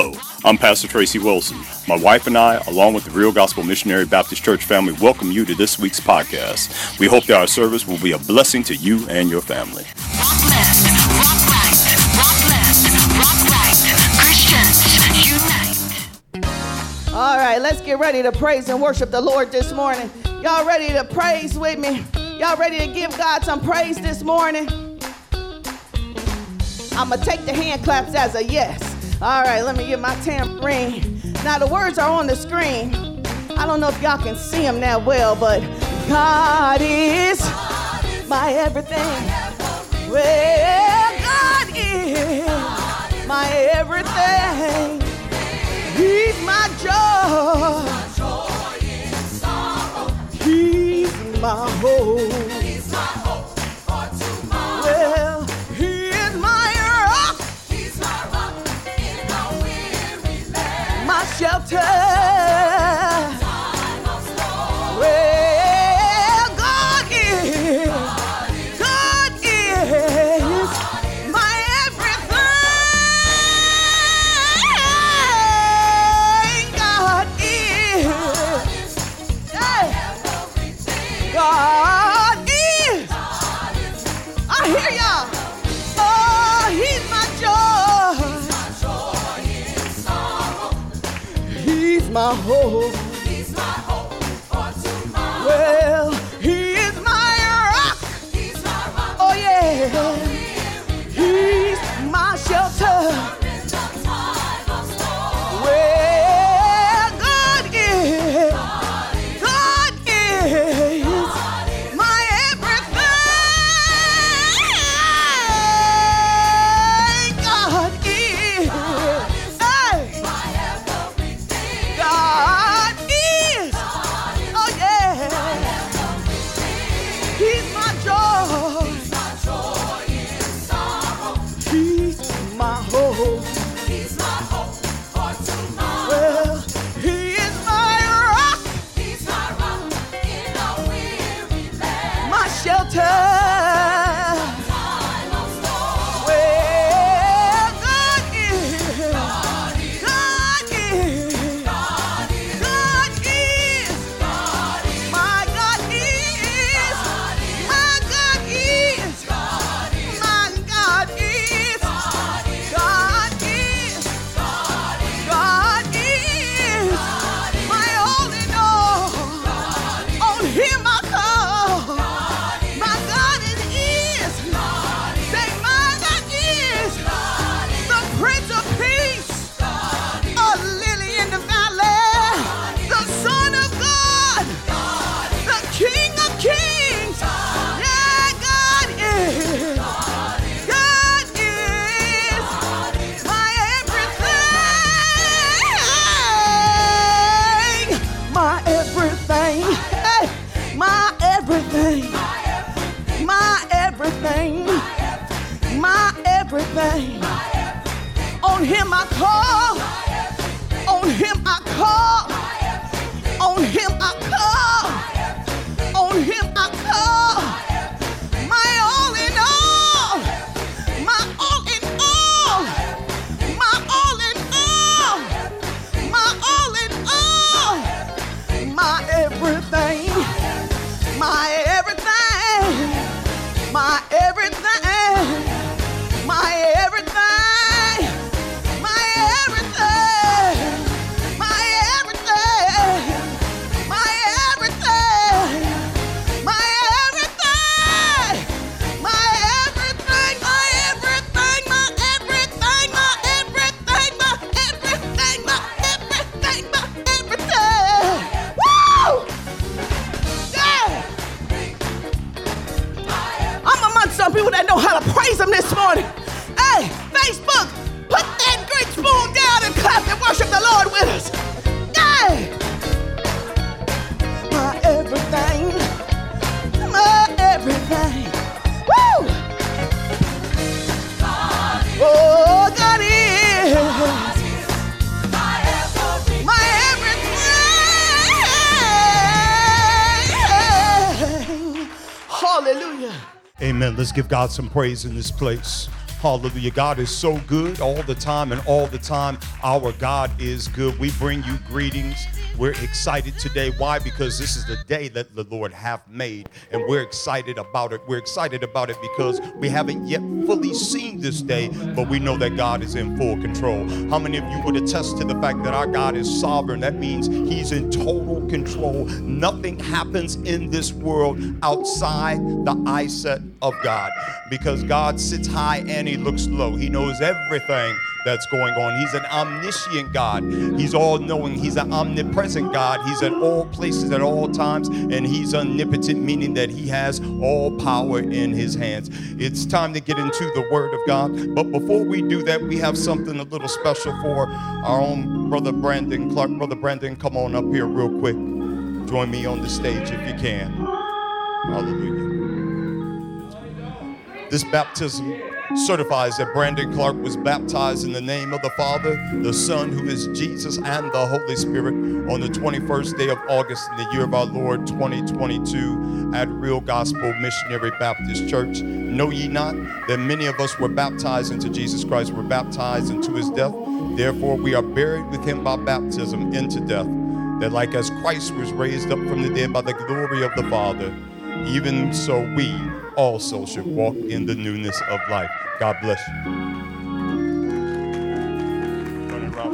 Hello, I'm Pastor Tracy Wilson. My wife and I, along with the Real Gospel Missionary Baptist Church family, welcome you to this week's podcast. We hope that our service will be a blessing to you and your family. Rock left, rock right, rock left, rock right. Christians unite. All right, let's get ready to praise and worship the Lord this morning. Y'all ready to praise with me? Y'all ready to give God some praise this morning? I'm going to take the hand claps as a yes. All right, let me get my tambourine. Now, the words are on the screen. I don't know if y'all can see them that well, but God is my everything. Well, God is my everything. He's my joy. He's my hope. For tomorrow. Well, He is my rock. He's my rock in the weary land. My shelter. Time of storm. Well, God is my everything. God is. God is. I hear y'all. Oh, He's my joy. He's my hope. For tomorrow. Well, He is my rock. Oh yeah. He's my shelter. Well, God is. God is my everything. God is. Hey. God is. Oh yeah. He's my joy. He's my hope. For tomorrow. Well, He is my rock. In a weary land. My shelter. Well, God is. God is. God is. My God is. My God is. My God is. God is. God is. My all in all. On Him I call. My God is. Say, my God is. The Prince of Peace. A lily in the valley. The Son of God. The King of Kings. Yeah, God is. God is my everything. My everything. Hey, my everything. My everything. My everything. On Him I call. On Him I call. On Him I call. On Him I call. My all in all. My all in all. My all in all. My all in all. My everything. My everything. My everything. My everything. My everything. My everything. My everything. My everything. My everything. My everything. My everything. My everything. My everything. My everything. My everything. Woo! Yeah! I'm among some people that know how to praise Him this morning. Hey, Facebook, put that great spoon down and clap and worship the Lord with us. Hey! My everything. My everything. Woo! Oh, God is. My everything. Hallelujah. Amen. Let's give God some praise in this place. Hallelujah. God is so good all the time, and all the time our God is good. We bring you greetings. We're excited today. Why? Because this is the day that the Lord hath made, and we're excited about it. We're excited about it because we haven't yet fully seen this day, but we know that God is in full control. How many of you would attest to the fact that our God is sovereign? That means he's in total control. Nothing happens in this world outside the eyesight of God, because God sits high and he looks low. He knows everything that's going on. He's an omniscient God. He's all-knowing. He's an omnipresent God. He's at all places at all times, and he's omnipotent, meaning that he has all power in his hands. It's time to get into the Word of God. But before we do that, we have something a little special for our own Brother Brandon Clark. Brother Brandon, come on up here real quick. Join me on the stage if you can. Hallelujah. This baptism certifies that Brandon Clark was baptized in the name of the Father, the Son, who is Jesus, and the Holy Spirit on the 21st day of August in the year of our Lord 2022 at Real Gospel Missionary Baptist Church. Know ye not that many of us were baptized into Jesus Christ, were baptized into his death. Therefore we are buried with him by baptism into death, that like as Christ was raised up from the dead by the glory of the Father, even so we also should walk in the newness of life. God bless you. Running around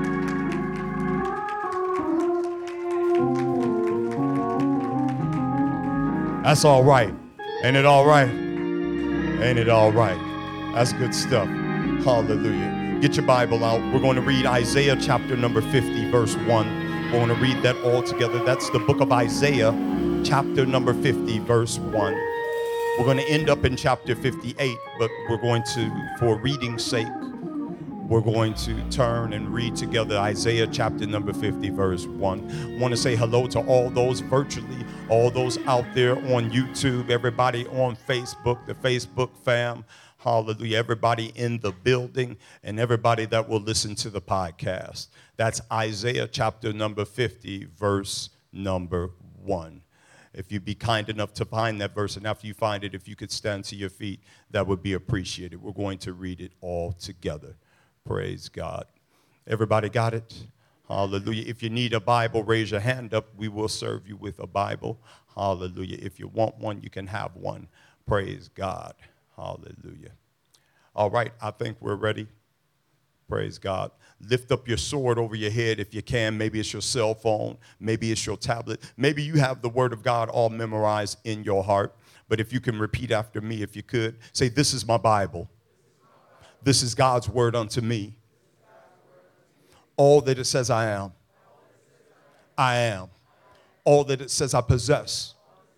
for That's all right. Ain't it all right? Ain't it all right? That's good stuff. Hallelujah. Get your Bible out. We're going to read Isaiah chapter number 50, verse 1. We're going to read that all together. That's the book of Isaiah, chapter number 50, verse 1. We're going to end up in chapter 58, but we're going to, for reading's sake, we're going to turn and read together Isaiah chapter number 50, verse 1. I want to say hello to all those virtually, all those out there on YouTube, everybody on Facebook, the Facebook fam, hallelujah, everybody in the building, and everybody that will listen to the podcast. That's Isaiah chapter number 50, verse number 1. If you'd be kind enough to find that verse, and after you find it, if you could stand to your feet, that would be appreciated. We're going to read it all together. Praise God. Everybody got it? Hallelujah. If you need a Bible, raise your hand up. We will serve you with a Bible. Hallelujah. If you want one, you can have one. Praise God. Hallelujah. All right, I think we're ready. Praise God. Lift up your sword over your head if you can. Maybe it's your cell phone. Maybe it's your tablet. Maybe you have the Word of God all memorized in your heart. But if you can repeat after me, if you could, say, this is my Bible. This is God's word unto me. All that it says I am, I am. All that it says I possess,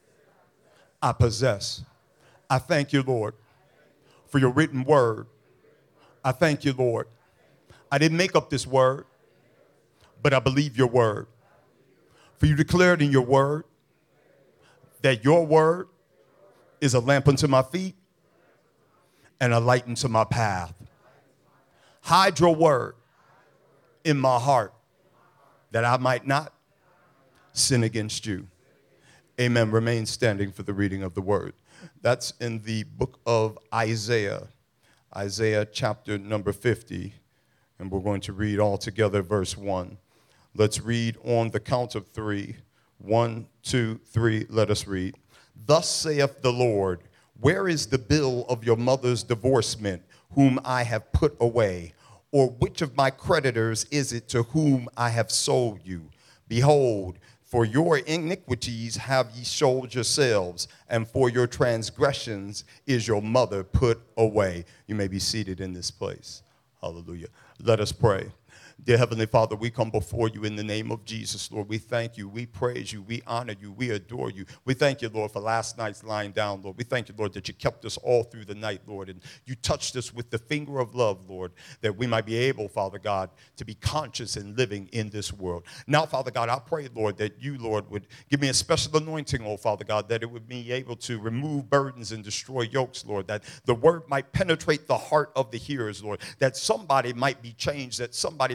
I possess. I thank you, Lord, for your written word. I thank you, Lord. I didn't make up this word, but I believe your word. For you declared in your word that your word is a lamp unto my feet and a light unto my path. Hide your word in my heart that I might not sin against you. Amen. Remain standing for the reading of the word. That's in the book of Isaiah, Isaiah chapter number 50. And we're going to read all together verse 1. Let's read on the count of 3. 1, 2, 3, let us read. Thus saith the Lord, where is the bill of your mother's divorcement, whom I have put away? Or which of my creditors is it to whom I have sold you? Behold, for your iniquities have ye sold yourselves, and for your transgressions is your mother put away. You may be seated in this place. Hallelujah. Let us pray. Dear Heavenly Father, we come before you in the name of Jesus, Lord. We thank you, we praise you, we honor you, we adore you. We thank you, Lord, for last night's lying down, Lord. We thank you, Lord, that you kept us all through the night, Lord, and you touched us with the finger of love, Lord, that we might be able, Father God, to be conscious and living in this world. Now, Father God, I pray, Lord, that you, Lord, would give me a special anointing, oh Father God, that it would be able to remove burdens and destroy yokes, Lord, that the word might penetrate the heart of the hearers, Lord, that somebody might be changed, that somebody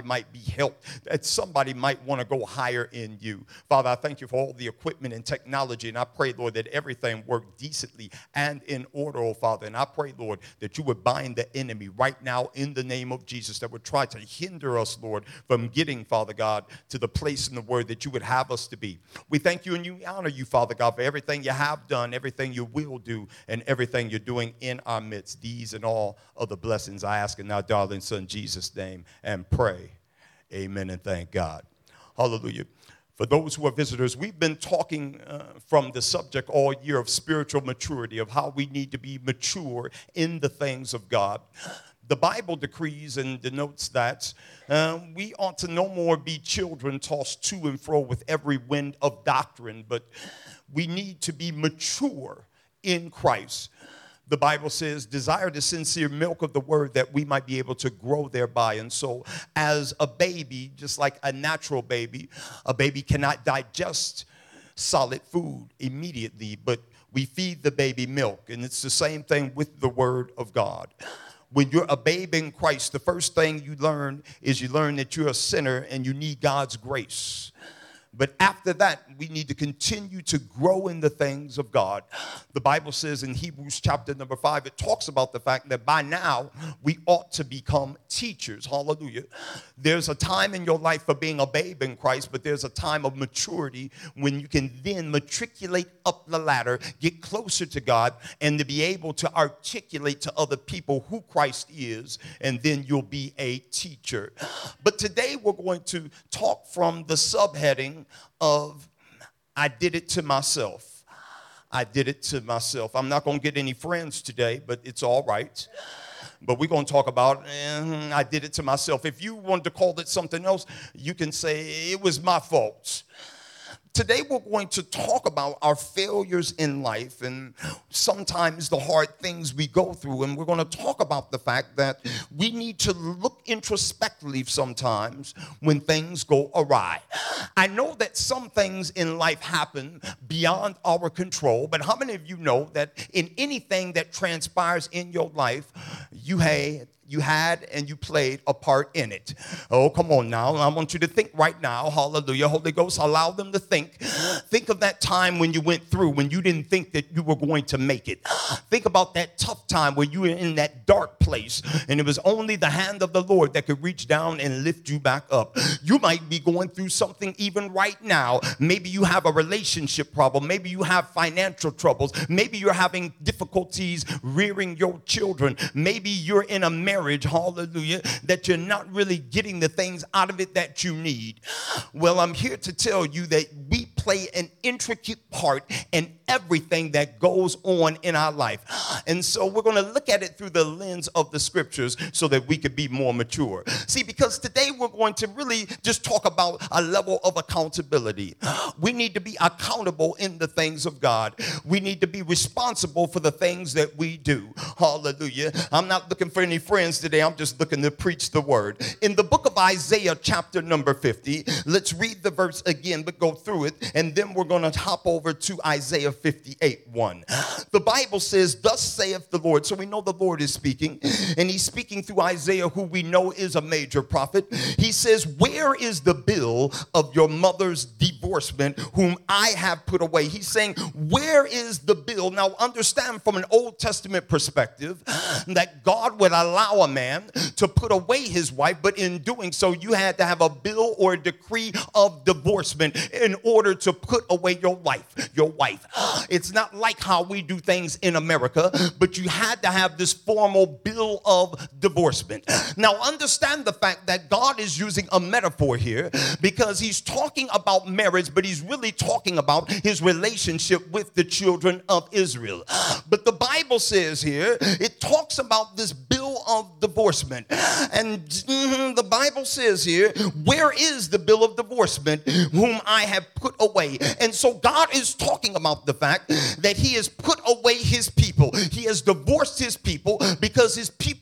might be helped, that somebody might want to go higher in you. Father, I thank you for all the equipment and technology, and I pray, Lord, that everything worked decently and in order, oh Father. And I pray, Lord, that you would bind the enemy right now in the name of Jesus that would try to hinder us, Lord, from getting, Father God, to the place in the word that you would have us to be. We thank you and you honor you, Father God, for everything you have done, everything you will do, and everything you're doing in our midst. These and all of the blessings I ask in our darling Son Jesus' name and pray. Amen and thank God. Hallelujah. For those who are visitors, we've been talking from the subject all year of spiritual maturity, of how we need to be mature in the things of God. The Bible decrees and denotes that we ought to no more be children tossed to and fro with every wind of doctrine, but we need to be mature in Christ. The Bible says, desire the sincere milk of the word that we might be able to grow thereby. And so as a baby, just like a natural baby, a baby cannot digest solid food immediately, but we feed the baby milk. And it's the same thing with the word of God. When you're a babe in Christ, the first thing you learn is you learn that you're a sinner and you need God's grace. But after that, we need to continue to grow in the things of God. The Bible says in Hebrews chapter number 5, it talks about the fact that by now we ought to become teachers. Hallelujah. There's a time in your life for being a babe in Christ, but there's a time of maturity when you can then matriculate up the ladder, get closer to God, and to be able to articulate to other people who Christ is, and then you'll be a teacher. But today we're going to talk from the subheading of I did it to myself. I did it to myself. I'm not going to get any friends today, but it's all right. But we're going to talk about I did it to myself. If you wanted to call it something else, you can say it was my fault. Today we're going to talk about our failures in life and sometimes the hard things we go through. And we're going to talk about the fact that we need to look introspectively sometimes when things go awry. I know that some things in life happen beyond our control, but how many of you know that in anything that transpires in your life, you had and you played a part in it? Oh, come on now. I want you to think right now. Hallelujah. Holy Ghost, allow them to think. Think of that time when you went through, when you didn't think that you were going to make it. Think about that tough time where you were in that dark place and it was only the hand of the Lord that could reach down and lift you back up. You might be going through something even right now. Maybe you have a relationship problem. Maybe you have financial troubles. Maybe you're having difficulties rearing your children. Maybe you're in a marriage, hallelujah, that you're not really getting the things out of it that you need. Well, I'm here to tell you that we play an intricate part in everything that goes on in our life. And so we're going to look at it through the lens of the scriptures so that we could be more mature. See, because today we're going to really just talk about a level of accountability. We need to be accountable in the things of God. We need to be responsible for the things that we do. Hallelujah. I'm not looking for any friends today. I'm just looking to preach the word. In the book of Isaiah, chapter number 50, let's read the verse again, but go through it. And then we're going to hop over to Isaiah 58:1. The Bible says, thus saith the Lord. So we know the Lord is speaking, and he's speaking through Isaiah, who we know is a major prophet. He says, where is the bill of your mother's divorcement, whom I have put away? He's saying, where is the bill? Now understand from an Old Testament perspective that God would allow a man to put away his wife, but in doing so, you had to have a bill or a decree of divorcement in order to put away your wife. It's not like how we do things in America, but you had to have this formal bill of divorcement. Now understand the fact that God is using a metaphor here because he's talking about marriage, but he's really talking about his relationship with the children of Israel. But the Bible says here, it talks about this bill of divorcement. And the Bible says here, where is the bill of divorcement whom I have put away? And so God is talking about the fact that he has put away his people. He has divorced his people because his people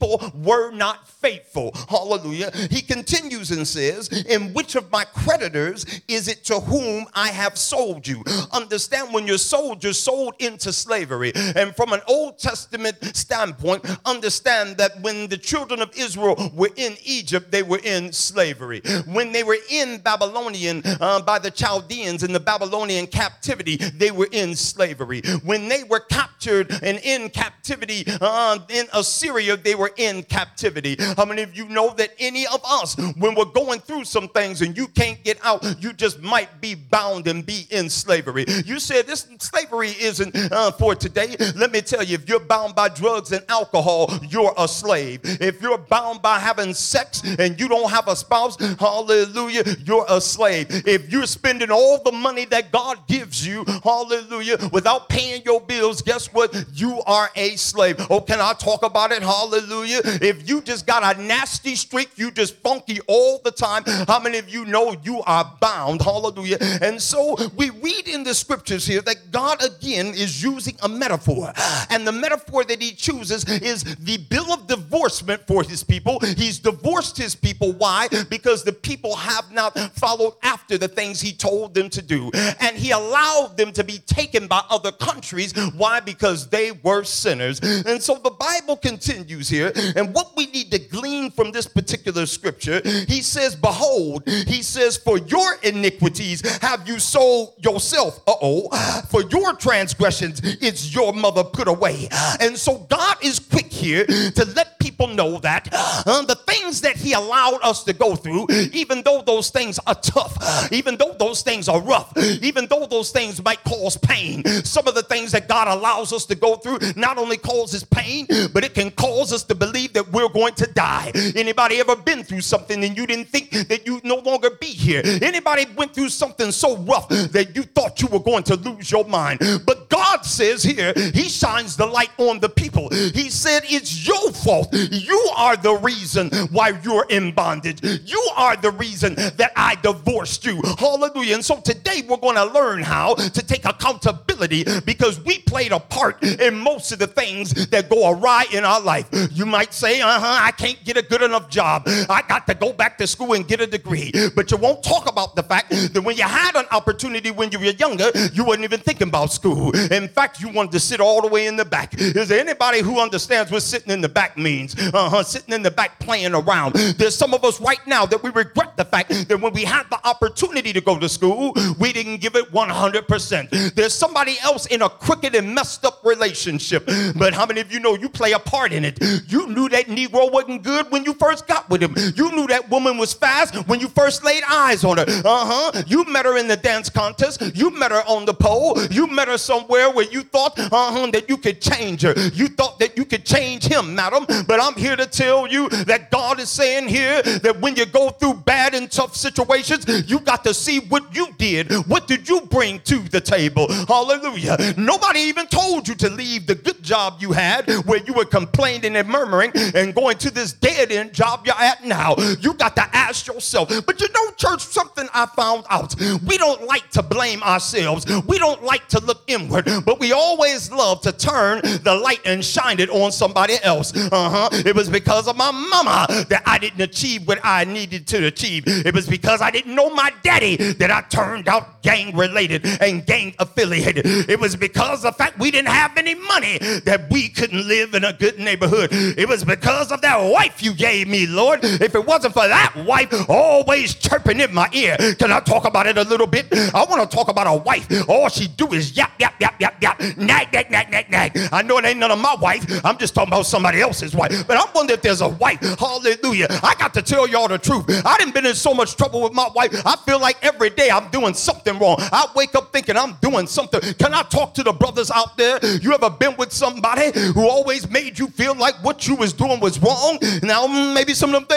were not faithful. Hallelujah. He continues and says, "In which of my creditors is it to whom I have sold you?" Understand, when you're sold into slavery. And from an Old Testament standpoint, understand that when the children of Israel were in Egypt, they were in slavery. When they were in Babylonian, by the Chaldeans in the Babylonian captivity, they were in slavery. When they were captured and in captivity in Assyria, they were in captivity. How many of you know that any of us, when we're going through some things and you can't get out, you just might be bound and be in slavery? You said this slavery isn't for today. Let me tell you, if you're bound by drugs and alcohol, you're a slave. If you're bound by having sex and you don't have a spouse, hallelujah, you're a slave. If you're spending all the money that God gives you, hallelujah, without paying your bills, guess what? You are a slave. Oh, can I talk about it? Hallelujah. If you just got a nasty streak, you just funky all the time, how many of you know you are bound? Hallelujah. And so we read in the scriptures here that God again is using a metaphor. And the metaphor that he chooses is the bill of divorcement for his people. He's divorced his people. Why? Because the people have not followed after the things he told them to do. And he allowed them to be taken by other countries. Why? Because they were sinners. And so the Bible continues here. And what we need to glean from this particular scripture, he says, behold, he says, for your iniquities have you sold yourself. For your transgressions is your mother put away. And so God is quick here to let people know that the things that he allowed us to go through, even though those things are tough, even though those things are rough, even though those things might cause pain, some of the things that God allows us to go through not only causes pain, but it can cause us to believe that we're going to die. Anybody ever been through something and you didn't think that you'd no longer be here? Anybody went through something so rough that you thought you were going to lose your mind? But God says here, he shines the light on the people. He said, it's your fault. You are the reason why you're in bondage. You are the reason that I divorced you. Hallelujah. And so today we're going to learn how to take accountability, because we played a part in most of the things that go awry in our life. You might say, I can't get a good enough job. I got to go back to school and get a degree. But you won't talk about the fact that when you had an opportunity when you were younger, you wasn't even thinking about school. In fact, you wanted to sit all the way in the back. Is there anybody who understands what sitting in the back means? Sitting in the back playing around. There's some of us right now that we regret the fact that when we had the opportunity to go to school, we didn't give it 100%. There's somebody else in a crooked and messed up relationship. But how many of you know you play a part in it? You knew that Negro wasn't good when you first got with him. You knew that woman was fast when you first laid eyes on her. You met her in the dance contest. You met her on the pole. You met her somewhere where you thought that you could change her. You thought that you could change him, madam. But I'm here to tell you that God is saying here that when you go through bad and tough situations, you got to see what you did. What did you bring to the table? Hallelujah. Nobody even told you to leave the good job you had where you were complaining and murmuring and going to this dead-end job you're at now. You got to ask yourself. But you know, church, something I found out. We don't like to blame ourselves. We don't like to look inward, but we always love to turn the light and shine it on somebody else. It was because of my mama that I didn't achieve what I needed to achieve. It was because I didn't know my daddy that I turned out gang-related and gang-affiliated. It was because of the fact we didn't have any money that we couldn't live in a good neighborhood. It was because of that wife you gave me, Lord. If it wasn't for that wife always chirping in my ear. Can I talk about it a little bit? I want to talk about a wife. All she do is yap, yap, yap, yap, yap, nag, nag, nag, nag, nag. I know it ain't none of my wife. I'm just talking about somebody else's wife. But I wonder if there's a wife. Hallelujah. I got to tell y'all the truth. I done been in so much trouble with my wife. I feel like every day I'm doing something wrong. I wake up thinking I'm doing something. Can I talk to the brothers out there? You ever been with somebody who always made you feel like what you was doing was wrong? Now, maybe some of them things I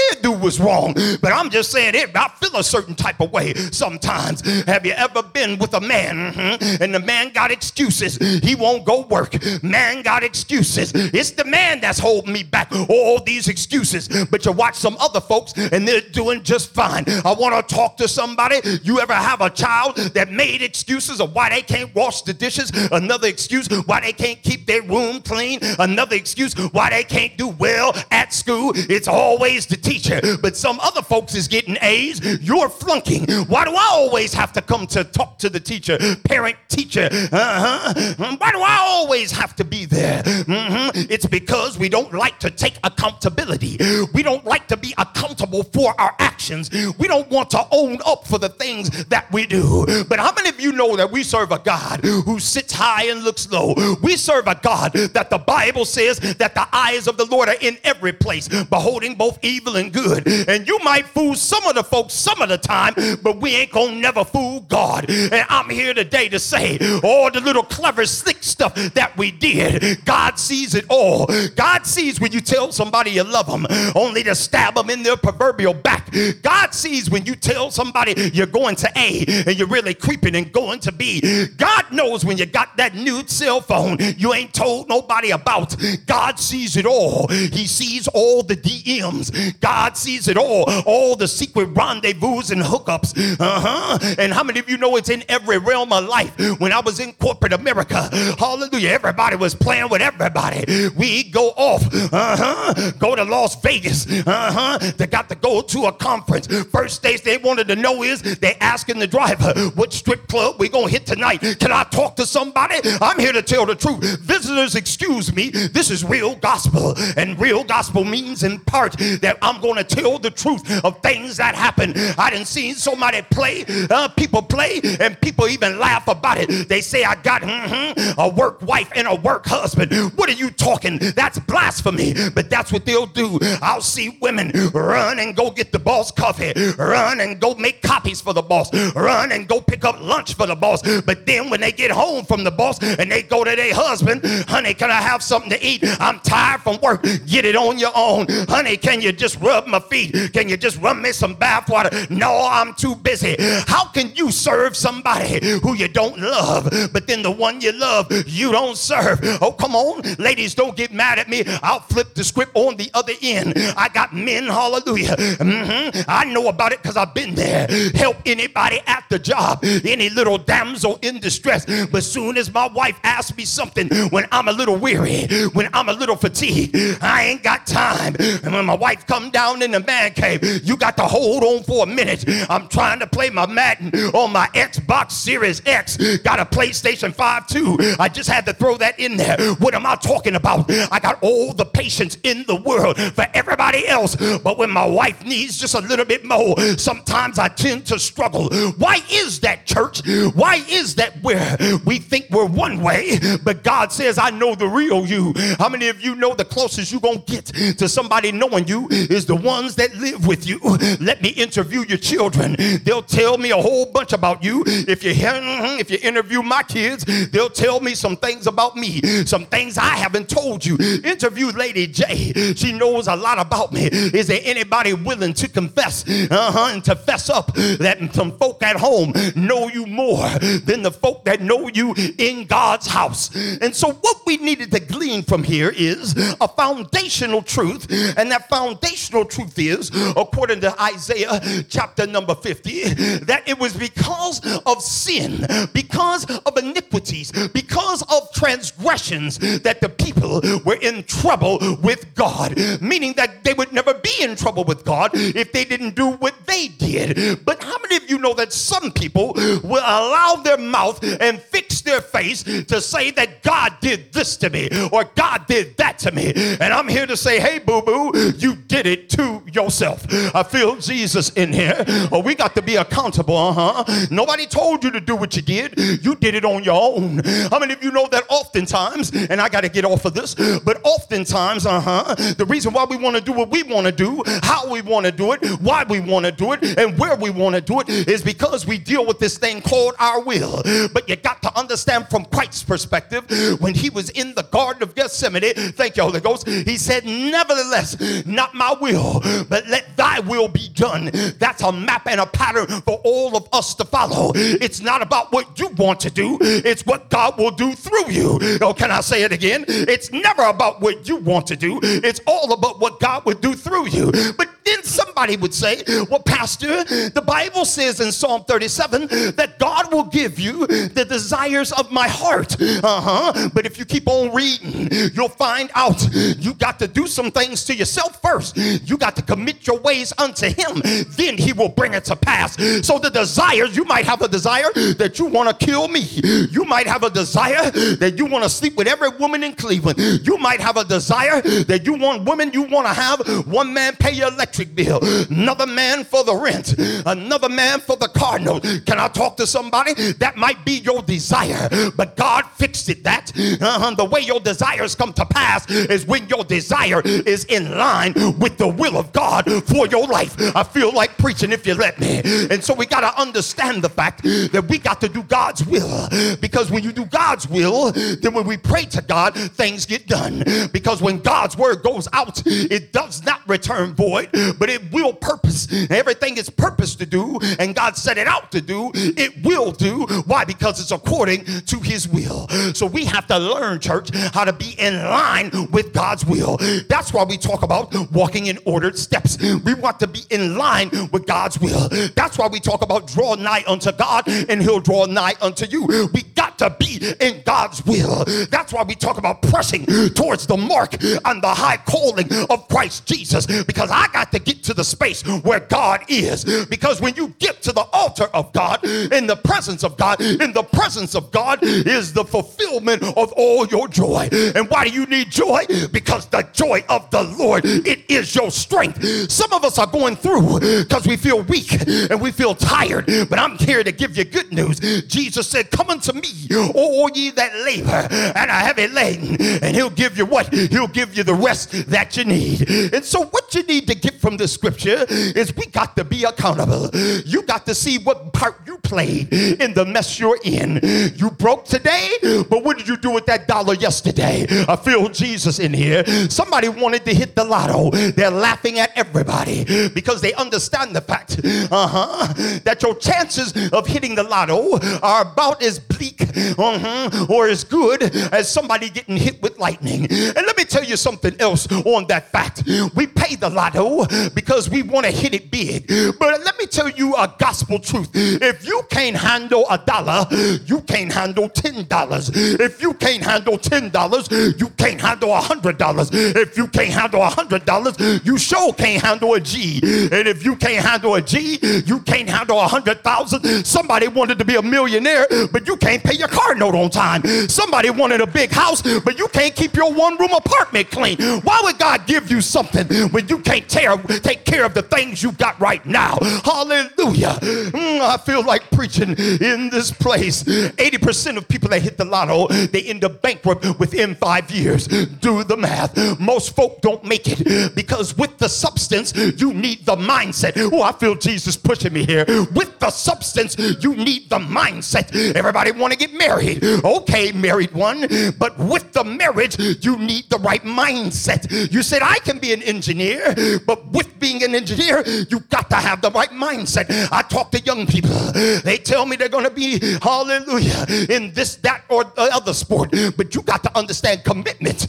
did do was wrong. But I'm just saying it, I feel a certain type of way sometimes. Have you ever been with a man and the man got excuses? He won't go work. Man got excuses. It's the man that's holding me back. All these excuses. But you watch some other folks and they're doing just fine. I want to talk to somebody. You ever have a child that made excuses of why they can't wash the dishes? Another excuse why they can't keep their room clean. Another excuse why they can't do well at school. It's always the teacher. But some other folks is getting A's. You're flunking. Why do I always have to come to talk to the teacher? Parent, teacher. Why do I always have to be there? It's because we don't like to take accountability. We don't like to be accountable for our actions. We don't want to own up for the things that we do. But how many of you know that we serve a God who sits high and looks low? We serve a God that the Bible says that the eyes of the Lord are in every place, beholding both evil and good. And you might fool some of the folks some of the time, but we ain't gonna never fool God. And I'm here today to say all the little clever slick stuff that we did, God sees it all. God sees when you tell somebody you love them only to stab them in their proverbial back. God sees when you tell somebody you're going to A and you're really creeping and going to B. God knows when you got that new cell phone you ain't told nobody about. God sees it all. He sees all the DMs. God sees it all the secret rendezvous and hookups. And how many of you know it's in every realm of life? When I was in corporate America, hallelujah, everybody was playing with everybody. We go off, go to Las Vegas, they got to go to a conference. First thing they wanted to know is they asking the driver, what strip club we gonna hit tonight? Can I talk to somebody? I'm here to tell the truth. Visitors, excuse me, this is real gospel, and real gospel means in part that I'm gonna tell the truth of things that happen. I done seen somebody play, people play, and people even laugh about it. They say I got a work wife and a work husband. What are you talking? That's blasphemy. But that's what they'll do. I'll see women run and go get the boss coffee, run and go make copies for the boss, run and go pick up lunch for the boss. But then when they get home from the boss and they go to their husband, honey, can I have something to eat? I'm tired from work. Get it on your own. Honey, can you just rub my feet? Can you just run me some bath water? No, I'm too busy. How can you serve somebody who you don't love, but then the one you love, you don't serve? Oh, come on. Ladies, don't get mad at me. I'll flip the script on the other end. I got men, hallelujah. I know about it because I've been there. Help anybody at the job, any little damsel in distress. But soon as my wife asks me something, when I'm a little weary, when I'm a little fatigued, I ain't got time. And when my wife come down in the man cave, you got to hold on for a minute. I'm trying to play my Madden on my Xbox Series X. Got a PlayStation 5 too. I just had to throw that in there. What am I talking about? I got all the patience in the world for everybody else. But when my wife needs just a little bit more, sometimes I tend to struggle. Why is that, church? Why is that where we think we're one way, but God says, I know the real you? How many of you know the closest you're going to get to somebody knowing you is the ones that live with you? Let me interview your children. They'll tell me a whole bunch about you. If you interview my kids, they'll tell me some things about me, some things I haven't told you. Interview Lady J. She knows a lot about me. Is there anybody willing to confess and to fess up that some folk at home know you more than the folk that know you in God's house? And so what we needed to glean from here is a foundational truth, and that foundational truth is, according to Isaiah chapter number 50, that it was because of sin, because of iniquities, because of transgressions that the people were in trouble with God, meaning that they would never be in trouble with God if they didn't do what they did. But how many of you know that some people will allow their mouth and fix their face to say that God did this to me or God did that to me? And I'm here to say, hey, boo-boo, you did it to yourself. I feel Jesus in here. Oh, we got to be accountable, Nobody told you to do what you did. You did it on your own. How many of you know that oftentimes, and I got to get off of this, but oftentimes, the reason why we want to do what we want to do, how we want to do it, why we want to do it, and where we want to do it is because we deal with this thing called our will. But you got to understand from Christ's perspective, when he was in the Garden of Gethsemane, thank you, Holy Ghost, he said, nevertheless, not my will, will, but let thy will be done. That's a map and a pattern for all of us to follow. It's not about what you want to do. It's what God will do through you. Oh, can I say it again? It's never about what you want to do. It's all about what God would do through you. But then somebody would say, well, Pastor, the Bible says in Psalm 37 that God will give you the desires of my heart. But if you keep on reading, you'll find out you got to do some things to yourself first. You got to commit your ways unto him. Then he will bring it to pass. So the desires, you might have a desire that you want to kill me. You might have a desire that you want to sleep with every woman in Cleveland. You might have a desire that you want women, you want to have one man pay your electric bill, another man for the rent, another man for the car note. Can I talk to somebody? That might be your desire, but God fixed it. That the way your desires come to pass is when your desire is in line with the will of God for your life. I feel like preaching if you let me. And so we got to understand the fact that we got to do God's will, because when you do God's will, then when we pray to God, things get done. Because when God's word goes out, it does not return void, but it will purpose. Everything is purposed to do, and God set it out to do, it will do. Why? Because it's according to his will. So we have to learn, church, how to be in line with God's will. That's why we talk about walking in ordered steps. We want to be in line with God's will. That's why we talk about draw nigh unto God and he'll draw nigh unto you. We got to be in God's will. That's why we talk about pressing towards the mark and the high calling of Christ Jesus, because I got to get to the space where God is. Because when you get to the altar of God, in the presence of God, in the presence of God is the fulfillment of all your joy. And why do you need joy? Because the joy of the Lord, it is your strength. Some of us are going through because we feel weak and we feel tired, but I'm here to give you good news. Jesus said, come unto me, all ye that labor and are heavy laden, and he'll give you what? He'll give you the rest that you need. And so what you need to get from this scripture is we got to be accountable. You got to see what part you played in the mess you're in. You broke today, but what did you do with that dollar yesterday? I feel Jesus in here. Somebody wanted to hit the lotto. They're laughing at everybody because they understand the fact that your chances of hitting the lotto are about as bleak or as good as somebody getting hit with lightning. And let me tell you something else on that fact. We pay the lotto because we want to hit it big. But let me tell you a gospel truth. If you can't handle $1, you can't handle $10. If you can't handle $10, you can't handle $100. If you can't handle $100, you sure can't handle a G. And if you can't handle a G, you can't handle 100,000. Somebody wanted to be a millionaire, but you can't pay your car note on time. Somebody wanted a big house, but you can't keep your one-room apartment clean. Why would God give you something when you can't take care of the things you got right now? Hallelujah. I feel like preaching in this place. 80% of people that hit the lotto, they end up bankrupt within 5 years. Do the math. Most folk don't make it because with the substance, you need the mindset. Oh, I feel Jesus pushing me here. With the substance, you need the mindset. Everybody want to get married. Okay, married one. But with the marriage, you need the right mindset. You said, I can be an engineer, but with being an engineer, you got to have the right mindset. I talk to young people. They tell me they're going to be, hallelujah, in this, that, or the other sport. But you got to understand commitment.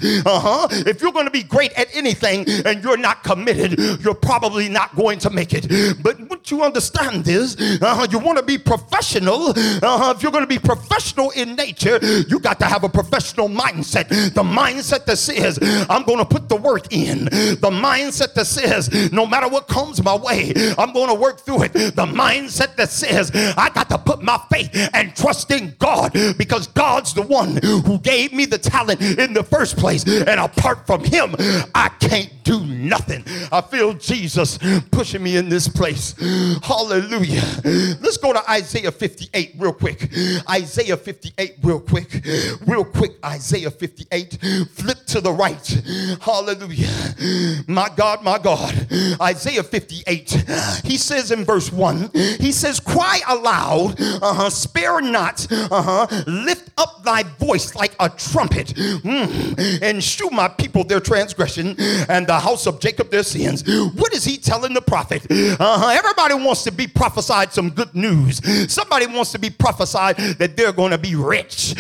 If you're going to be great at anything and you're not committed, you're probably not going to make it. But what you understand is, you want to be professional. If you're going to be professional in nature, you got to have a professional mindset. The mindset that says, I'm going to put the work in. The mindset that says, no matter what comes my way, I'm going to work through it. The mindset that says, I got to put my faith and trust in God because God's the one who gave me the talent in the first place. And apart from him, I can't do nothing. I feel Jesus pushing me in this place. Hallelujah. Let's go to Isaiah 58 real quick. Isaiah 58 real quick. Real quick, Isaiah 58. Flip to the right. Hallelujah. My God. my God. Isaiah 58, he says in verse 1, he says, cry aloud, spare not, lift up thy voice like a trumpet, and shew my people their transgression and the house of Jacob their sins. What is he telling the prophet? Everybody wants to be prophesied some good news. Somebody wants to be prophesied that they're going to be rich.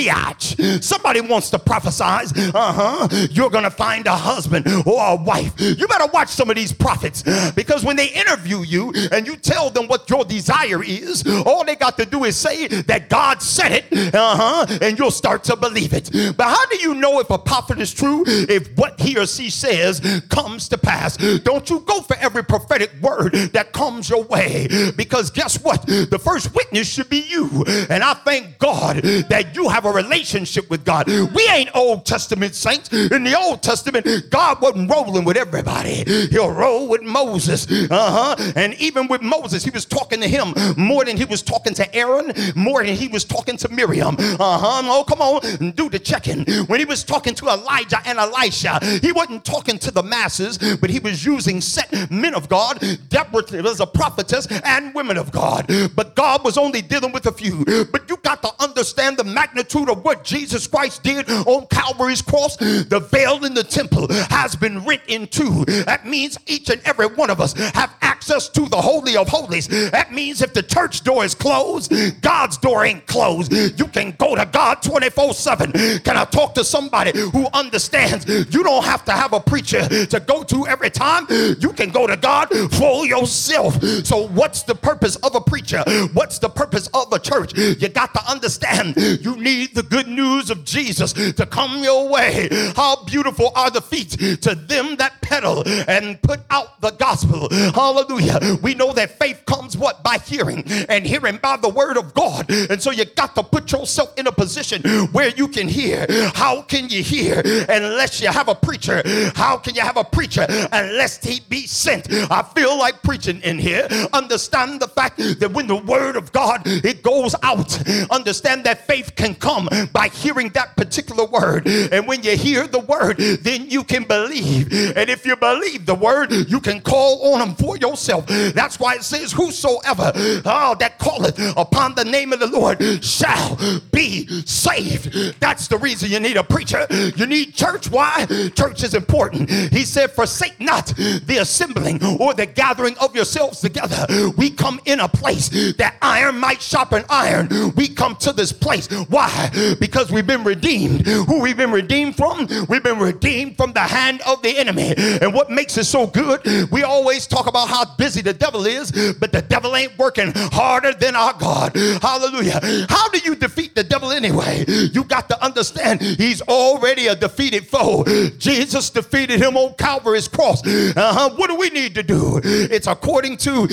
Somebody wants to prophesize, you're going to find a husband or a wife. You better watch some of these prophets, because when they interview you and you tell them what your desire is, all they got to do is say that God said it, and you'll start to believe it. But how do you know if a prophet is true? If what he or she says comes to pass. Don't you go for every prophetic word that comes your way, because guess what? The first witness should be you. And I thank God that you have a relationship with God. We ain't Old Testament saints. In the Old Testament, God wasn't rolling with everybody. He'll roll with Moses. And even with Moses, he was talking to him more than he was talking to Aaron, more than he was talking to Miriam. Oh, come on, do the checking. When he was talking to Elijah and Elisha, he wasn't talking to the masses, but he was using set men of God. Deborah was a prophetess and women of God, but God was only dealing with a few. But you got to understand the magnitude of what Jesus Christ did on Calvary's cross. The veil in the temple has been rent in two. That means each and every one of us have access to the Holy of Holies. That means if the church door is closed, God's door ain't closed. You can go to God 24/7. Can I talk to somebody who understands you don't have to have a preacher to go to every time? You can go to God for yourself. So what's the purpose of a preacher? What's the purpose of a church? You got to understand you need the good news of Jesus to come your way. How beautiful are the feet to them that pedal and put out the gospel. Hallelujah. We know that faith comes what? By hearing, and hearing by the word of God. And so you got to put yourself in a position where you can hear. How can you hear unless you have a preacher? How can you have a preacher unless he be sent? I feel like preaching in here. Understand the fact that when the word of God, it goes out, understand that faith can come by hearing that particular word. And when you hear the word, then you can believe. And if you believe the word, you can call on him for yourself. That's why it says, whosoever that calleth upon the name of the Lord shall be saved. That's the reason you need a preacher. You need church. Why? Church is important. He said, forsake not the assembling or the gathering of yourselves together. We come in a place that iron might sharpen iron. We come to this place. Why? Because we've been redeemed. Who we've been redeemed from? We've been redeemed from the hand of the enemy. And what makes it so good, we always talk about how busy the devil is, but the devil ain't working harder than our God. Hallelujah. How do you defeat the devil anyway? You got to understand he's already a defeated foe. Jesus defeated him on Calvary's cross. What do we need to do? It's according to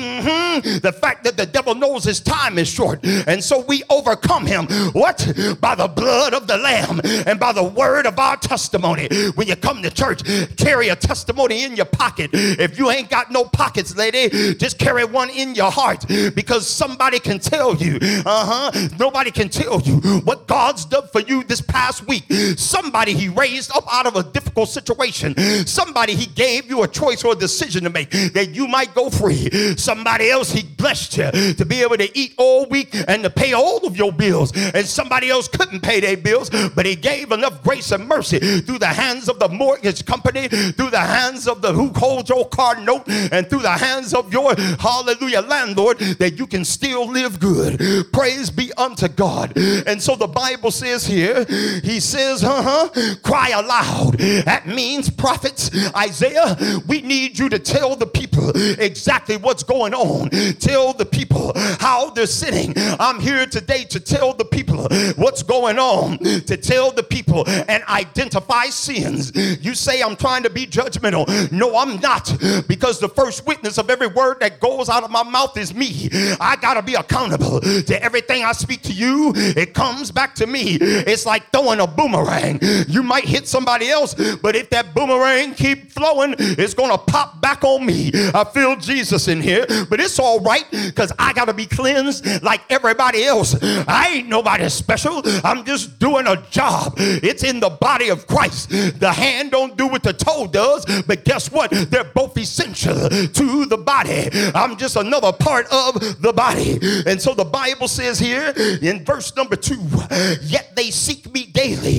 the fact that the devil knows his time is short. And so we overcome him. What? By the blood of the Lamb and by the word of our testimony. When you come to church, carry a testimony in your pocket. If you ain't got no pockets, lady, just carry one in your heart, because somebody can tell you, nobody can tell you what God's done for you this past week. Somebody he raised up out of a difficult situation. Somebody he gave you a choice or a decision to make that you might go free. Somebody else he blessed you to be able to eat all week and to pay all of your bills. And somebody else couldn't pay their bills, but he gave enough grace and mercy through the hands of the mortgage company, through the hands of the who holds your car note, and through the hands of your hallelujah landlord, that you can still live good. Praise be unto God. And so the Bible says here, he says, cry aloud. That means prophets, Isaiah, we need you to tell the people exactly what's going on. Tell the people how they're sitting. I'm here today to tell the people what's going on, to tell the people and identify sins. You say I'm trying to be judgmental. No, I'm not, because the first witness of every word that goes out of my mouth is me. I gotta be accountable to everything I speak to you. It comes back to me. It's like throwing a boomerang. You might hit somebody else, but if that boomerang keep flowing, it's gonna pop back on me. I feel Jesus in here, but it's all right, because I gotta be cleansed like everybody else. I ain't nobody special. I'm just doing a job. It's in the body of Christ. The hand don't do what the toe does. does, but guess what? They're both essential to the body. I'm just another part of the body. And so the Bible says here in verse number 2, yet they seek me daily.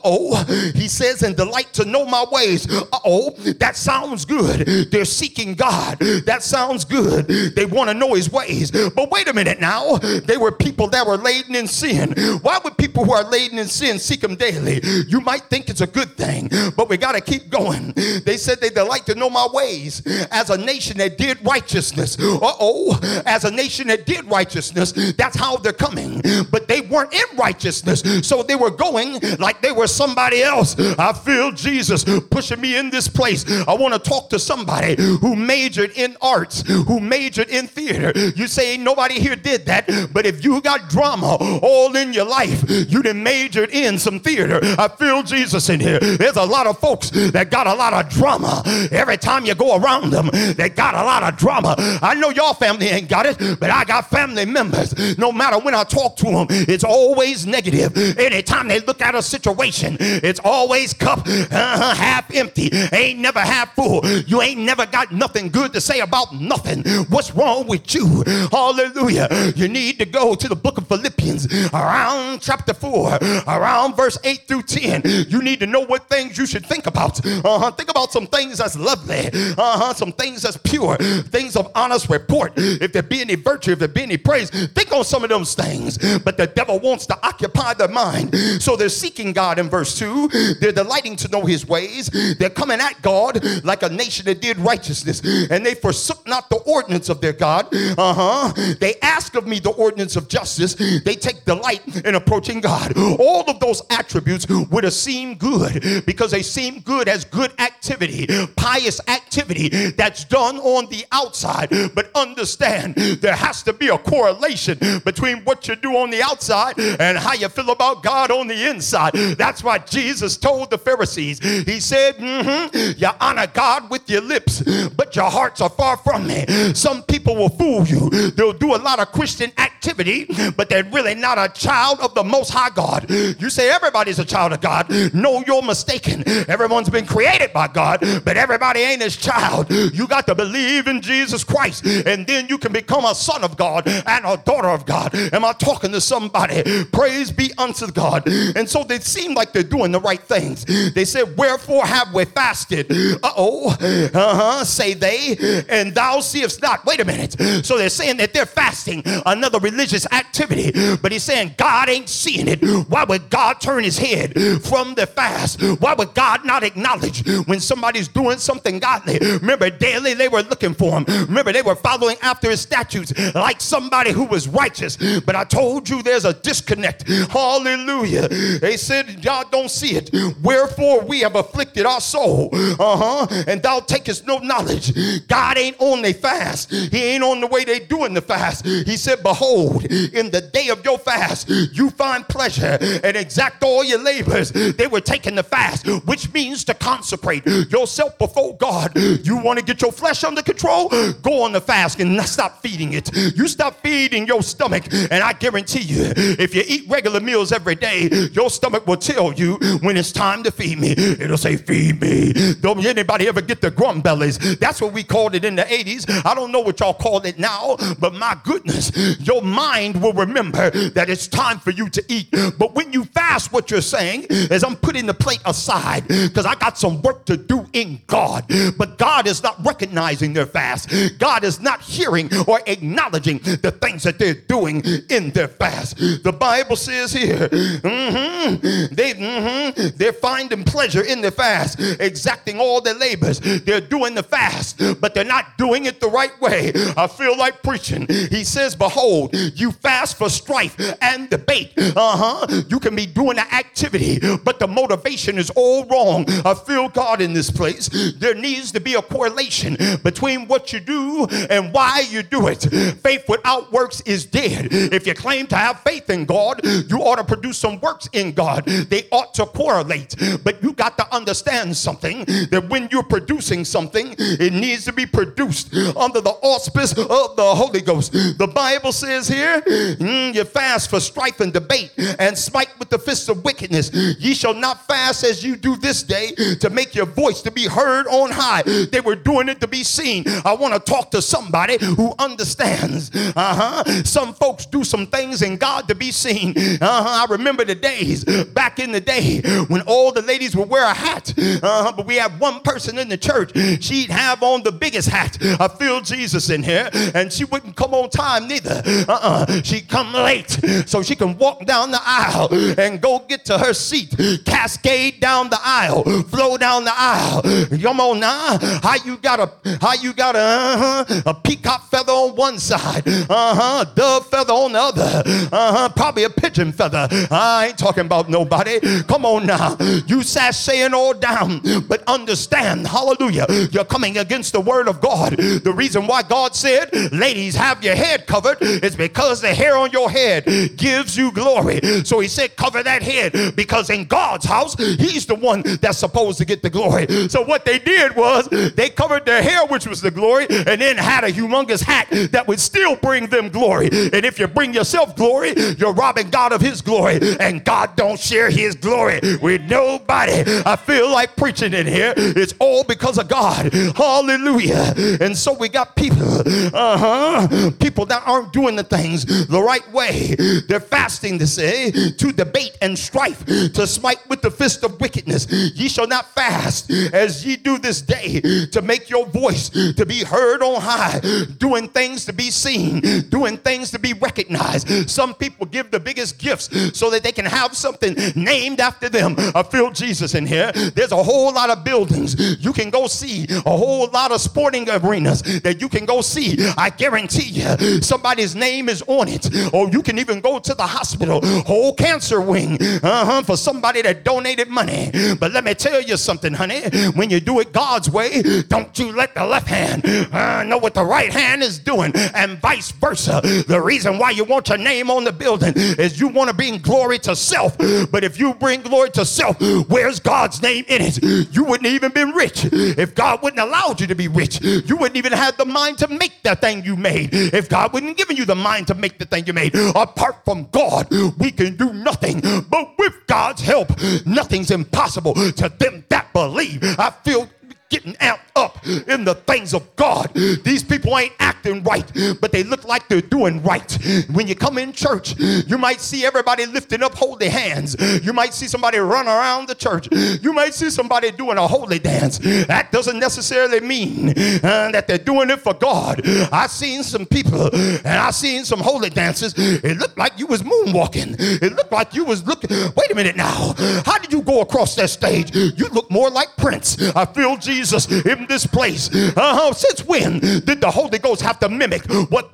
He says, and delight to know my ways. That sounds good. They're seeking God. That sounds good. They want to know his ways. But wait a minute now. They were people that were laden in sin. Why would people who are laden in sin seek him daily? You might think it's a good thing, but we got to keep going. They said they delight to know my ways. As a nation that did righteousness. As a nation that did righteousness, that's how they're coming. But they weren't in righteousness, so they were going like they were somebody else. I feel Jesus pushing me in this place. I want to talk to somebody who majored in arts, who majored in theater. You say ain't nobody here did that, but if you got drama all in your life, you done majored in some theater. I feel Jesus in here. There's a lot of folks that got a lot of drama. Every time you go around them, they got a lot of drama. I know your family ain't got it, but I got family members. No matter when I talk to them, it's always negative. Anytime they look at a situation, it's always cup half empty. Ain't never half full. You ain't never got nothing good to say about nothing. What's wrong with you? Hallelujah. You need to go to the book of Philippians around chapter 4, around verse 8 through 10. You need to know what things you should think about. Think about some things that's lovely. Some things that's pure. Things of honest report. If there be any virtue, if there be any praise, think on some of those things. But the devil wants to occupy their mind. So they're seeking God in verse 2. They're delighting to know his ways. They're coming at God like a nation that did righteousness. And they forsook not the ordinance of their God. They ask of me the ordinance of justice. They take delight in approaching God. All of those attributes would have seemed good because they seem good as good activity, pious activity that's done on the outside. But understand, there has to be a correlation between what you do on the outside and how you feel about God on the inside. That's why Jesus told the Pharisees, he said, you honor God with your lips, but your hearts are far from me. Some people will fool you. They'll do a lot of Christian activity, but they're really not a child of the Most High God. You say everybody's a child of God. No, you're mistaken. Everyone's been created by God, but everybody ain't his child. You got to believe in Jesus Christ, and then you can become a son of God and a daughter of God. Am I talking to somebody? Praise be unto God. And so they seem like they're doing the right things. They said, wherefore have we fasted? Say they, and thou seest not. Wait a minute. So they're saying that they're fasting, another religious activity, but he's saying God ain't seeing it. Why would God turn his head from the fast? Why would God not acknowledge when somebody's doing something godly? Remember, daily they were looking for him. Remember, they were following after his statutes like somebody who was righteous. But I told you there's a disconnect. Hallelujah. They said God don't see it. Wherefore we have afflicted our soul. And thou takest no knowledge. God ain't on the fast. He ain't on the way they doing the fast. He said, behold, in the day of your fast, you find pleasure and exact all your labors. They were taking the fast, which means to consecrate yourself before God. You want to get your flesh under control? Go on the fast and stop feeding it. You stop feeding your stomach, and I guarantee you, if you eat regular meals every day, your stomach will tell you when it's time to feed me. It'll say, feed me. Don't anybody ever get the grump bellies? That's what we called it in the 80s. I don't know what y'all call it now, but my goodness, your mind will remember that it's time for you to eat. But when you fast, what you're saying is, I'm putting the plate aside because I got some work to do in God. But God is not recognizing their fast. God is not hearing or acknowledging the things that they're doing in their fast. The Bible says here, they're finding pleasure in the fast, exacting all their labors. They're doing the fast, but they're not doing it the right way. I feel like preaching. He says, behold, you fast for strife and debate. You can be doing the activity, but the motivation is all wrong. I feel God in this place. There needs to be a correlation between what you do and why you do it. Faith without works is dead. If you claim to have faith in God, you ought to produce some works in God. They ought to correlate. But you got to understand something, that when you're producing something, it needs to be produced under the auspice of the Holy Ghost. The Bible says here, you fast for strife and debate and smite with the fists of wickedness. Ye shall not fast as you do this day to make your voice to be heard on high. They were doing it to be seen. I want to talk to somebody who understands. Some folks do some things in God to be seen. I remember the days back in the day when all the ladies would wear a hat. But we had one person in the church. She'd have on the biggest hat. I feel Jesus in here. And she wouldn't come on time neither. She'd come late so she can walk down the aisle and go get to her seat. Cascade down the aisle. Flow down the aisle. Come on now. How you got a peacock feather on one side. A dove feather on the other. Probably a pigeon feather. I ain't talking about nobody. Come on now. You sashaying all down. But understand, hallelujah, you're coming against the word of God. The reason why God said, ladies, have your head covered is because the hair on your head gives you glory. So he said, cover that head, because in God's house, he's the one that's supposed to get the glory. So what they did was they covered their hair, which was the glory, and then had a humongous hat that would still bring them glory. And if you bring yourself glory, you're robbing God of his glory, and God don't share his glory with nobody. I feel like preaching in here. It's all because of God. Hallelujah. And so we got people that aren't doing the things the right way. They're fasting, to say, to debate and strife, to smite with the fist of wickedness. Ye shall not fast as ye do this day, to make your voice to be heard on high, doing things to be seen, doing things to be recognized. Some people give the biggest gifts so that they can have something named after them. I feel Jesus in here. There's a whole lot of buildings you can go see, a whole lot of sporting arenas that you can go see. I guarantee you somebody's name is on it. Or you can even go to the hospital, whole cancer wing, for somebody that donated money. But let me tell you something, honey. When you do it God's way, don't you let the left hand know what the right hand is doing, and vice versa. The reason why you want your name on the building is you want to bring glory to self. But if you bring glory to self, where's God's name in it? You wouldn't even been rich if God wouldn't allowed you to be rich. You wouldn't even have the mind to make that thing you made if God wouldn't given you the mind to make the thing you made. Apart from God, we can do nothing. But with God's help, nothing's impossible to them that believe. I feel getting amped up in the things of God. These people ain't acting right, but they look like they're doing right. When you come in church, you might see everybody lifting up holy hands. You might see somebody run around the church. You might see somebody doing a holy dance. That doesn't necessarily mean that they're doing it for God. I've seen some people and I've seen some holy dances. It looked like you was moonwalking. It looked like you was looking. Wait a minute now. How did you go across that stage? You look more like Prince. I feel Jesus in this place. Since when did the Holy Ghost have to mimic what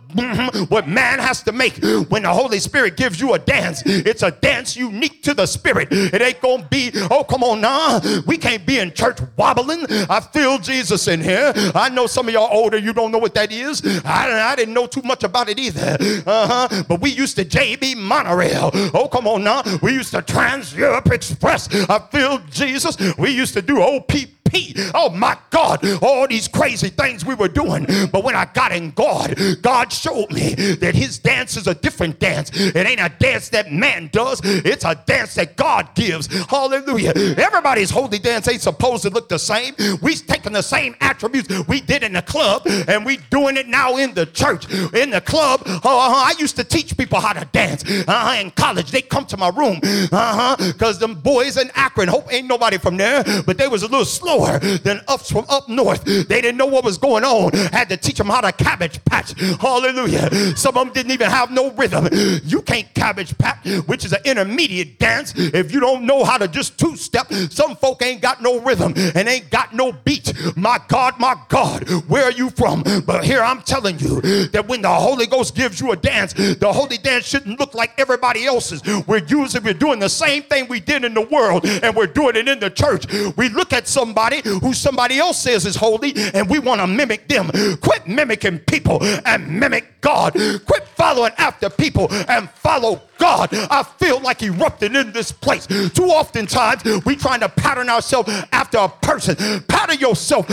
man has to make? When the Holy Spirit gives you a dance, it's a dance unique to the Spirit. It ain't gonna be, oh, come on now. We can't be in church wobbling. I feel Jesus in here. I know some of y'all older, you don't know what that is. I didn't know too much about it either. But we used to JB Monorail. Oh, come on now. We used to Trans Europe Express. I feel Jesus. We used to do OPP. Oh my God, all these crazy things we were doing. But when I got in God, God showed me that his dance is a different dance. It ain't a dance that man does. It's a dance that God gives. Hallelujah. Everybody's holy dance ain't supposed to look the same. We taking the same attributes we did in the club, and we doing it now in the church. In the club, I used to teach people how to dance. In college, they come to my room because them boys in Akron, hope ain't nobody from there, but they was a little slower than us from up north. They didn't know what was going on. Had to teach them how to cabbage patch. Hallelujah. Some of them didn't even have no rhythm. You can't cabbage patch, which is an intermediate dance, if you don't know how to just two-step. Some folk ain't got no rhythm and ain't got no beat. My God, where are you from? But here I'm telling you that when the Holy Ghost gives you a dance, the holy dance shouldn't look like everybody else's. We're doing the same thing we did in the world, and we're doing it in the church. We look at somebody who somebody else says is holy, and we want to mimic them. Quit mimicking people and mimic God. Quit following after people and follow God. I feel like erupting in this place. Too often times we trying to pattern ourselves after a person. Pattern yourself after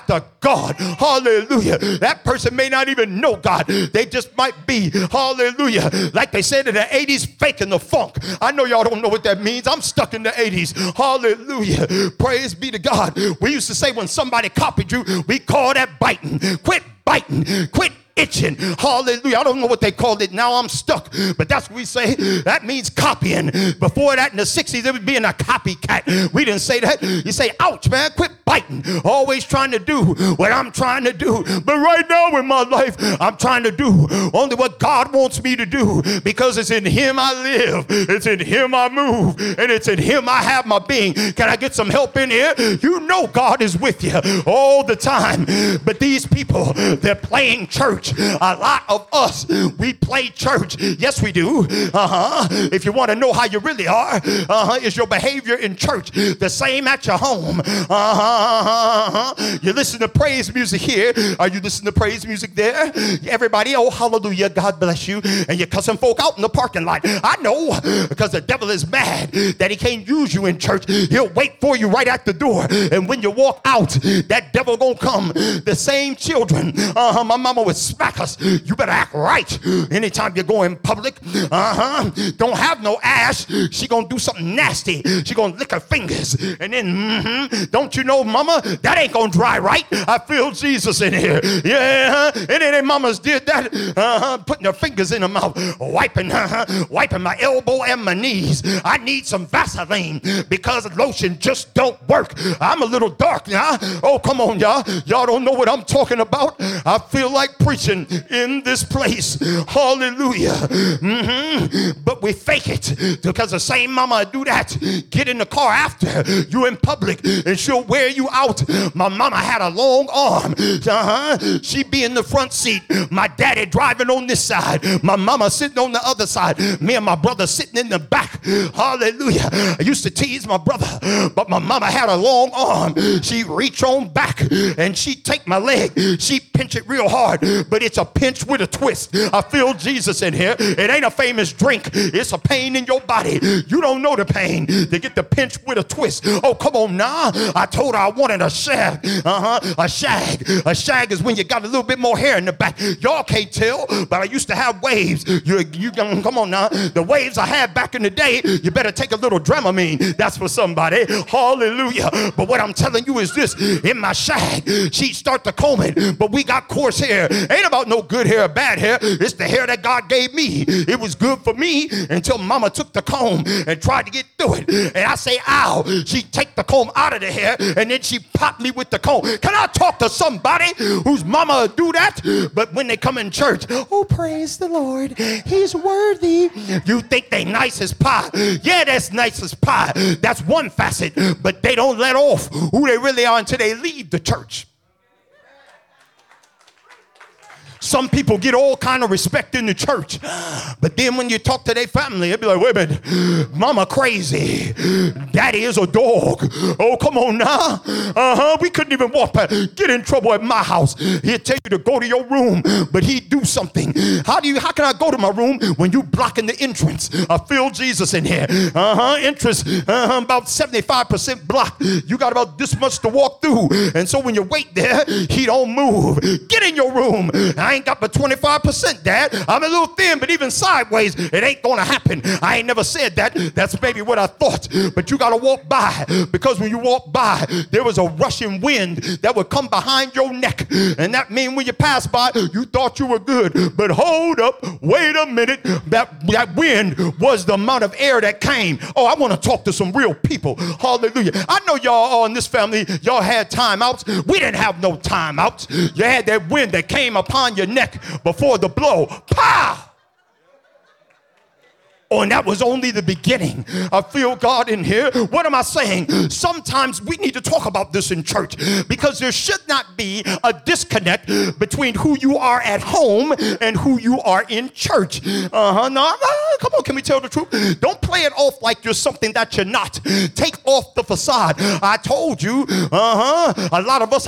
after God. Hallelujah. That person may not even know God. They just might be, hallelujah, like they said in the 80s, faking the funk. I know y'all don't know what that means. I'm stuck in the 80s. Hallelujah. Praise be to God. We used to say when somebody copied you, we call that biting. Quit biting. Quit itching. Hallelujah. I don't know what they called it. Now I'm stuck. But that's what we say. That means copying. Before that, in the 60s, it was being a copycat. We didn't say that. You say, ouch, man, quit biting. Always trying to do what I'm trying to do. But right now in my life, I'm trying to do only what God wants me to do, because it's in him I live. It's in him I move. And it's in him I have my being. Can I get some help in here? You know God is with you all the time. But these people, they're playing church. A lot of us, we play church. Yes, we do. If you want to know how you really are, is your behavior in church the same at your home? You listen to praise music here. Are you listening to praise music there? Everybody, oh, hallelujah, God bless you. And you're cussing folk out in the parking lot. I know, because the devil is mad that he can't use you in church. He'll wait for you right at the door. And when you walk out, that devil gonna come. The same children. My mama was smack us. You better act right anytime you go in public. Don't have no ass. She gonna do something nasty. She gonna lick her fingers. And then, don't you know, mama, that ain't gonna dry right. I feel Jesus in here. Yeah, and then mamas did that. Putting their fingers in her mouth, wiping my elbow and my knees. I need some Vaseline because lotion just don't work. I'm a little dark now. Oh, come on, y'all. Y'all don't know what I'm talking about. I feel like preaching in this place. Hallelujah. But we fake it, because the same mama do that. Get in the car after you in public and she'll wear you out. My mama had a long arm. She be in the front seat. My daddy driving on this side. My mama sitting on the other side. Me and my brother sitting in the back. Hallelujah. I used to tease my brother, but my mama had a long arm. She'd reach on back and she'd take my leg. She'd pinch it real hard, but it's a pinch with a twist. I feel Jesus in here. It ain't a famous drink. It's a pain in your body. You don't know the pain. They get the pinch with a twist. Oh, come on now. I told her I wanted a shag. A shag. A shag is when you got a little bit more hair in the back. Y'all can't tell, but I used to have waves. You come on now. The waves I had back in the day, you better take a little Dramamine. That's for somebody. Hallelujah. But what I'm telling you is this. In my shag, she'd start to comb it, but we got coarse hair. Ain't about no good hair or bad hair. It's the hair that God gave me. It was good for me until mama took the comb and tried to get through it. And I say, ow. She'd take the comb out of the hair and then she popped me with the comb. Can I talk to somebody whose mama do that? But when they come in church, oh, praise the Lord. He's worthy. You think they nice as pie. Yeah, that's nice as pie. That's one facet. But they don't let off who they really are until they leave the church. Some people get all kind of respect in the church, but then when you talk to their family, they'll be like, wait a minute, mama crazy, daddy is a dog. Oh, come on now. We couldn't even walk past. Get in trouble at my house. He'd tell you to go to your room, but he'd do something. How can I go to my room when you blocking the entrance? I feel Jesus in here. Entrance, about 75% blocked. You got about this much to walk through. And so when you wait there, he don't move. Get in your room. I ain't got but 25%, Dad. I'm a little thin, but even sideways, it ain't gonna happen. I ain't never said that. That's maybe what I thought. But you gotta walk by, because when you walk by, there was a rushing wind that would come behind your neck. And that mean when you pass by, you thought you were good. But hold up, wait a minute. That wind was the amount of air that came. Oh, I want to talk to some real people. Hallelujah. I know y'all all in this family, y'all had timeouts. We didn't have no timeouts. You had that wind that came upon your neck before the blow. Pow! Oh, and that was only the beginning. I feel God in here. What am I saying? Sometimes we need to talk about this in church, because there should not be a disconnect between who you are at home and who you are in church. No, come on, can we tell the truth? Don't play it off like you're something that you're not. Take off the facade. I told you, a lot of us are actors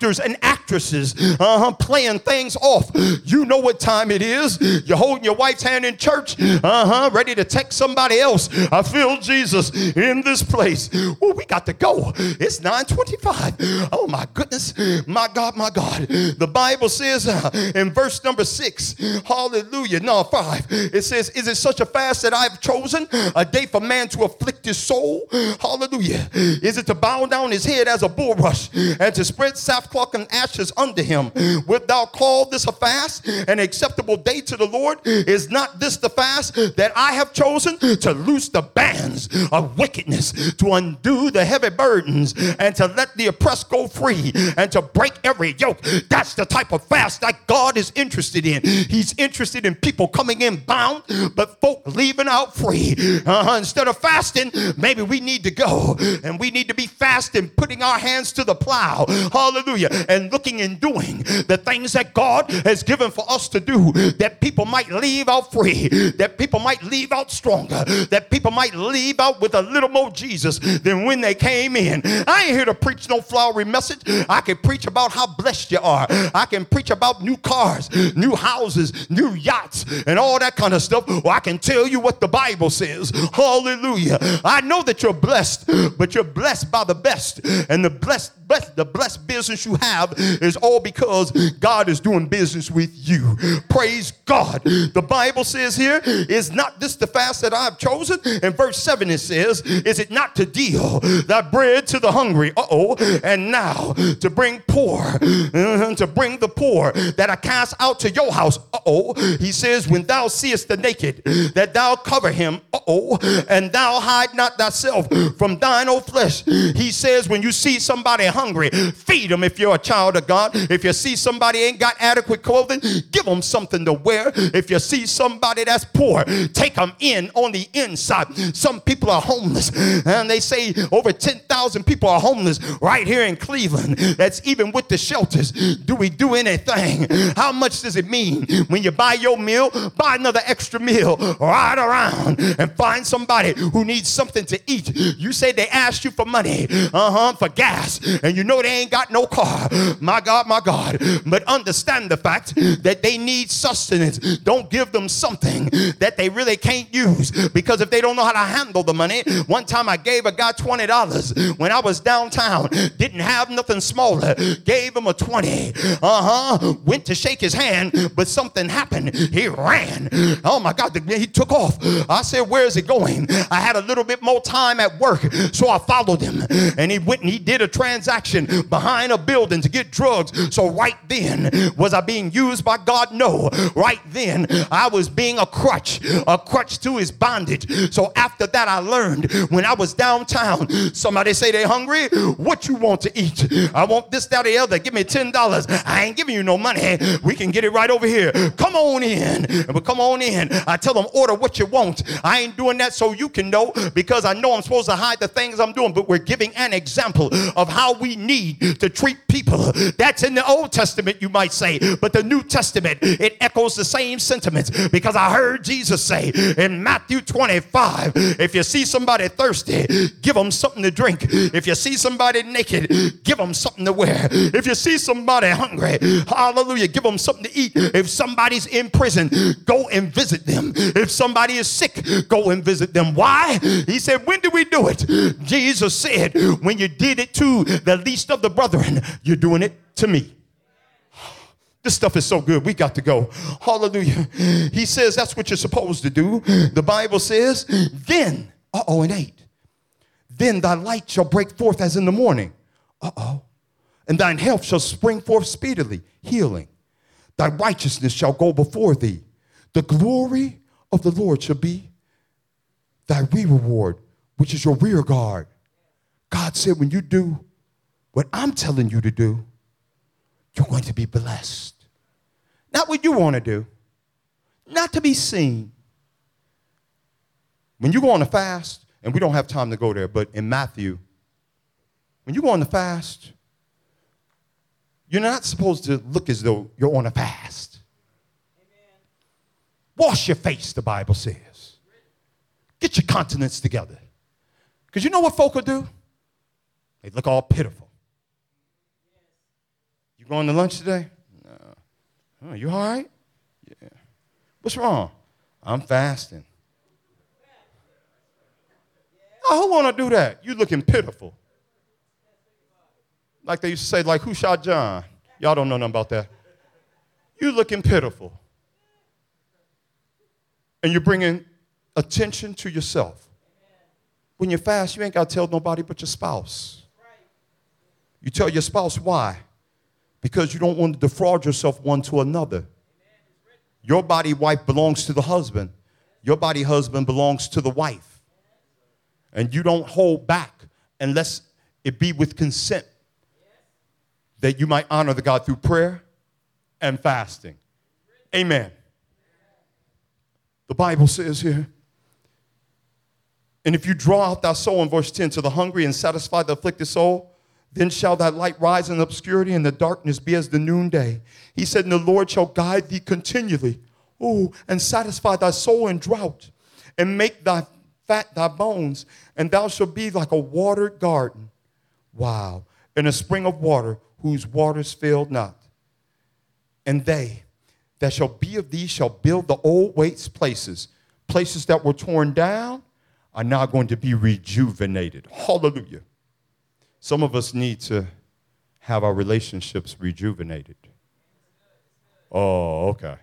actors and actresses playing things off. You know what time it is. You're holding your wife's hand in church, ready to text somebody else. I feel Jesus in this place. Oh, we got to go. It's 9:25. Oh, my goodness. My God, my God. The Bible says in verse number 6, hallelujah, no, 5, it says, is it such a fast that I've chosen, a day for man to afflict his soul? Hallelujah. Is it to bow down his head as a bulrush and to spread sackcloth and ashes under him? Wilt thou call this a fast, an acceptable day to the Lord? Is not this the fast that I have chosen, to loose the bands of wickedness, to undo the heavy burdens, and to let the oppressed go free, and to break every yoke? That's the type of fast that God is interested in. He's interested in people coming in bound, but folk leaving out free. Instead of fasting, maybe we need to go and we need to be fasting, putting our hands to the plow, hallelujah, and looking and doing the things that God has given for us to do, that people might leave out free, that people might leave out stronger, that people might leave out with a little more Jesus than when they came in. I ain't here to preach no flowery message. I can preach about how blessed you are. I can preach about new cars, new houses, new yachts, and all that kind of stuff. Or I can tell you what the Bible says. Hallelujah. I know that you're blessed, but you're blessed by the best. And the blessed business you have is all because God is doing business with you. Praise God. The Bible says here, is not this the fast that I've chosen? In verse 7 it says, is it not to deal thy bread to the hungry? And now to bring the poor that I cast out to your house. He says, when thou seest the naked, that thou cover him. And thou hide not thyself from thine own flesh. He says, when you see somebody hungry, feed them. If you're a child of God, if you see somebody ain't got adequate clothing, give them something to wear. If you see somebody that's poor, take them in on the inside. Some people are homeless, and they say over 10,000 people are homeless right here in Cleveland. That's even with the shelters. Do we do anything? How much does it mean when you buy your meal, buy another extra meal, ride around and find somebody who needs something to eat? You say they asked you for money, for gas, and you know they ain't got no car. My God, my God. But understand the fact that they need sustenance. Don't give them something that they really can't use, because if they don't know how to handle the money. One time I gave a guy $20 when I was downtown, didn't have nothing smaller, gave him a 20. Went to shake his hand, but something happened. He ran. Oh my God, he took off. I said, where is he going? I had a little bit more time at work, so I followed him, and he went and he did a transaction behind a building to get drugs. So right then, was I being used by God? No. Right then, I was being a crutch to his bondage. So after that, I learned when I was downtown, somebody say they hungry, what you want to eat? I want this, that, or the other. Give me $10. I ain't giving you no money. We can get it right over here. Come on in. But come on in. I tell them, order what you want. I ain't doing that so you can know, because I know I'm supposed to hide the things I'm doing, but we're giving an example of how we need to treat people. That's in the Old Testament, you might say, but the New Testament, it echoes the same sentiments, because I heard Jesus say in Matthew 25, if you see somebody thirsty, give them something to drink. If you see somebody naked, give them something to wear. If you see somebody hungry, hallelujah, give them something to eat. If somebody's in prison, go and visit them. If somebody is sick, go and visit them. Why? He said, when did we do it? Jesus said, when you did it to the least of the brethren, you're doing it to me. This stuff is so good. We got to go. Hallelujah. He says that's what you're supposed to do. The Bible says, then, and 8, then thy light shall break forth as in the morning. And thine health shall spring forth speedily, healing. Thy righteousness shall go before thee. The glory of the Lord shall be thy reward, which is your rear guard. God said, when you do what I'm telling you to do, you're going to be blessed. Not what you want to do, not to be seen. When you go on a fast, and we don't have time to go there, but in Matthew, when you go on the fast, you're not supposed to look as though you're on a fast. Amen. Wash your face, the Bible says. Get your countenance together. Because you know what folk will do? They look all pitiful. You going to lunch today? No. Oh, you all right? Yeah. What's wrong? I'm fasting. Oh, who want to do that? You looking pitiful. Like they used to say, like, who shot John? Y'all don't know nothing about that. You looking pitiful. And you're bringing attention to yourself. When you fast, you ain't got to tell nobody but your spouse. You tell your spouse why? Because you don't want to defraud yourself one to another. Your body wife belongs to the husband. Your body husband belongs to the wife. And you don't hold back unless it be with consent, that you might honor the God through prayer and fasting. Amen. The Bible says here, and if you draw out thy soul in verse 10 to the hungry and satisfy the afflicted soul, then shall thy light rise in obscurity and the darkness be as the noonday. He said, and the Lord shall guide thee continually, and satisfy thy soul in drought, and make thy fat thy bones, and thou shalt be like a watered garden. Wow. And a spring of water whose waters fail not. And they that shall be of thee shall build the old waste places. Places that were torn down are now going to be rejuvenated. Hallelujah. Some of us need to have our relationships rejuvenated. Oh, okay.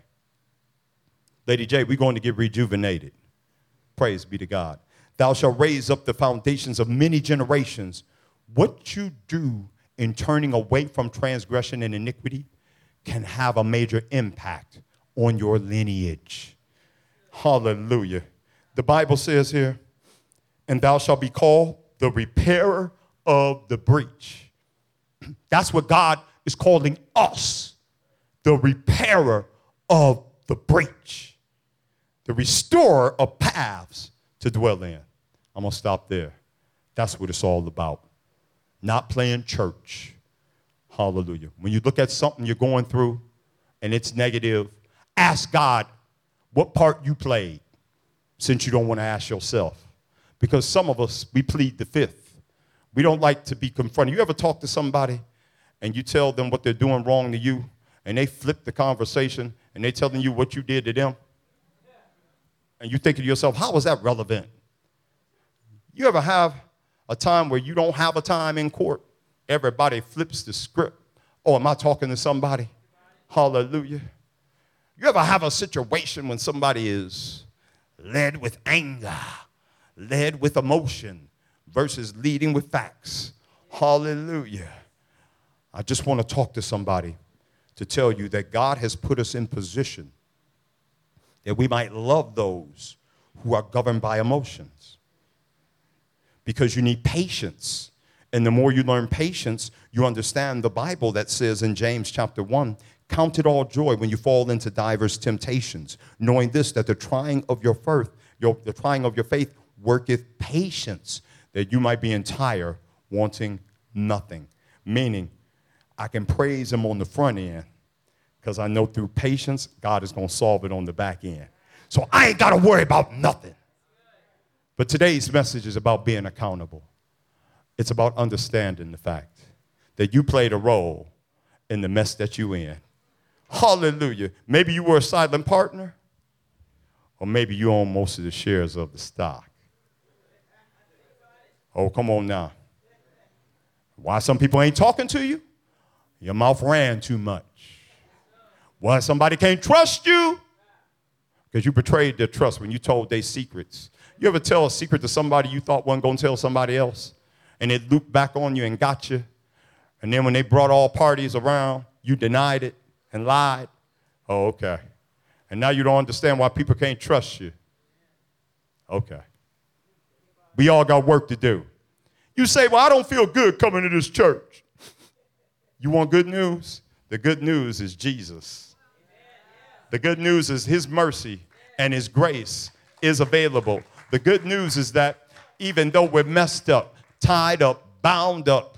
Lady J, we're going to get rejuvenated. Praise be to God. Thou shalt raise up the foundations of many generations. What you do in turning away from transgression and iniquity can have a major impact on your lineage. Hallelujah. The Bible says here, and thou shalt be called the repairer of the breach. That's what God is calling us, the repairer of the breach, the restorer of paths to dwell in. I'm going to stop there. That's what it's all about. Not playing church. Hallelujah. When you look at something you're going through and it's negative, ask God what part you played, since you don't want to ask yourself. Because some of us, we plead the fifth. We don't like to be confronted. You ever talk to somebody and you tell them what they're doing wrong to you, and they flip the conversation and they telling you what you did to them? And you think to yourself, how is that relevant? You ever have a time where you don't have a time in court? Everybody flips the script. Oh, am I talking to somebody? Hallelujah. You ever have a situation when somebody is led with anger, led with emotion, versus leading with facts? Hallelujah. I just want to talk to somebody to tell you that God has put us in position that we might love those who are governed by emotions. Because you need patience. And the more you learn patience, you understand the Bible that says in James chapter 1, count it all joy when you fall into diverse temptations, knowing this, that the trying of your faith worketh patience, that you might be entire, wanting nothing. Meaning, I can praise him on the front end because I know through patience, God is going to solve it on the back end. So I ain't got to worry about nothing. But today's message is about being accountable. It's about understanding the fact that you played a role in the mess that you in. Hallelujah. Maybe you were a silent partner, or maybe you own most of the shares of the stock. Oh, come on now. Why some people ain't talking to you? Your mouth ran too much. Why somebody can't trust you? Because you betrayed their trust when you told their secrets. You ever tell a secret to somebody you thought wasn't going to tell somebody else, and it looped back on you and got you? And then when they brought all parties around, you denied it and lied? Oh, okay. And now you don't understand why people can't trust you. Okay. We all got work to do. You say, well, I don't feel good coming to this church. You want good news? The good news is Jesus. The good news is his mercy and his grace is available. The good news is that even though we're messed up, tied up, bound up,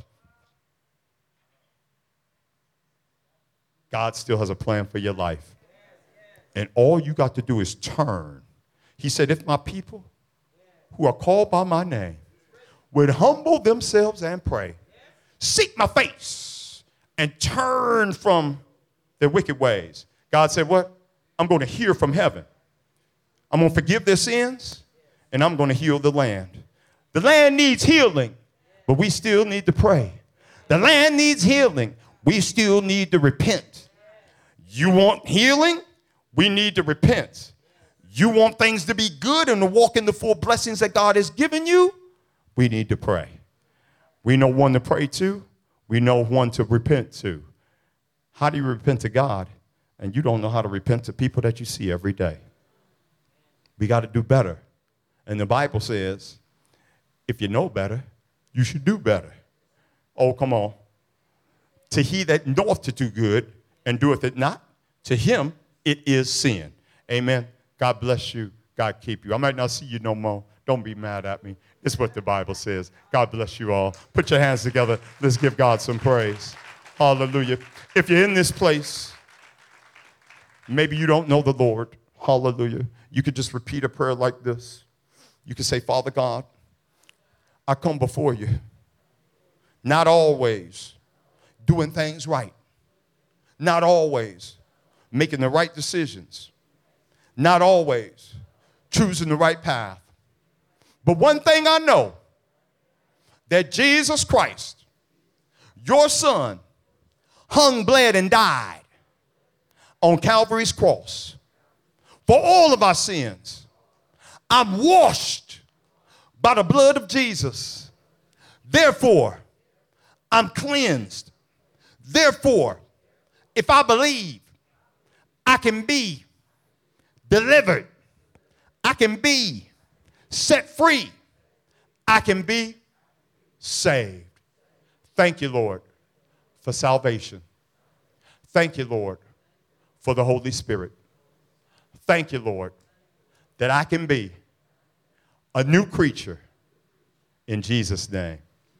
God still has a plan for your life. And all you got to do is turn. He said, if my people who are called by my name would humble themselves and pray, seek my face, and turn from their wicked ways. God said, what? I'm going to hear from heaven. I'm going to forgive their sins, and I'm going to heal the land. The land needs healing, but we still need to pray. The land needs healing. We still need to repent. You want healing? We need to repent. You want things to be good and to walk in the full blessings that God has given you? We need to pray. We know one to pray to. We know one to repent to. How do you repent to God? And you don't know how to repent to people that you see every day. We got to do better. And the Bible says, if you know better, you should do better. Oh, come on. To he that knoweth to do good and doeth it not, to him it is sin. Amen. God bless you. God keep you. I might not see you no more. Don't be mad at me. It's what the Bible says. God bless you all. Put your hands together. Let's give God some praise. Hallelujah. If you're in this place, maybe you don't know the Lord. Hallelujah. You could just repeat a prayer like this. You could say, Father God, I come before you. Not always doing things right. Not always making the right decisions. Not always choosing the right path. But one thing I know, that Jesus Christ, your son, hung, bled, and died on Calvary's cross for all of our sins. I'm washed by the blood of Jesus. Therefore, I'm cleansed. Therefore, if I believe, I can be delivered. I can be set free. I can be saved. Thank you, Lord, for salvation. Thank you, Lord, for the Holy Spirit. Thank you, Lord, that I can be a new creature in Jesus' name.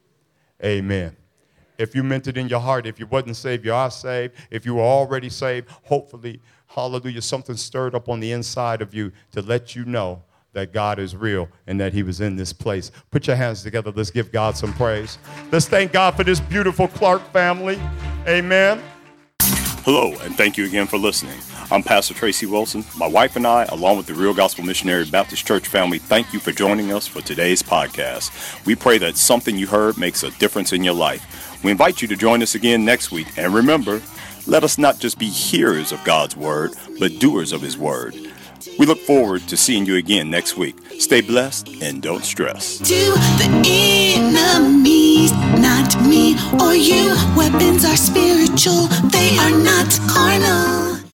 Amen. If you meant it in your heart, if you wasn't saved, you are saved. If you were already saved, hopefully, hallelujah, something stirred up on the inside of you to let you know that God is real and that he was in this place. Put your hands together. Let's give God some praise. Let's thank God for this beautiful Clark family. Amen. Hello, and thank you again for listening. I'm Pastor Tracy Wilson. My wife and I, along with the Real Gospel Missionary Baptist Church family, thank you for joining us for today's podcast. We pray that something you heard makes a difference in your life. We invite you to join us again next week. And remember, let us not just be hearers of God's word, but doers of his word. We look forward to seeing you again next week. Stay blessed and don't stress. To the enemies, not me or you. Weapons are spiritual, they are not carnal.